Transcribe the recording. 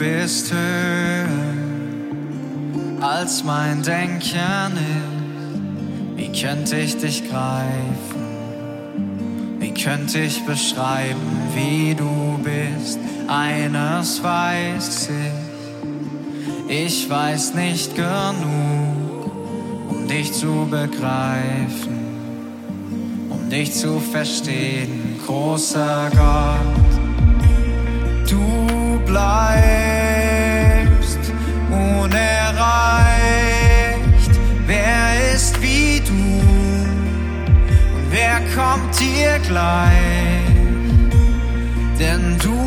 bist höher als mein Denken ist. Wie könnte ich dich greifen? Wie könnte ich beschreiben, wie du bist? Eines weiß ich weiß nicht genug, um dich zu begreifen, um dich zu verstehen, großer Gott. Du bleibst unerreicht. Wer ist wie du und wer kommt dir gleich? Denn du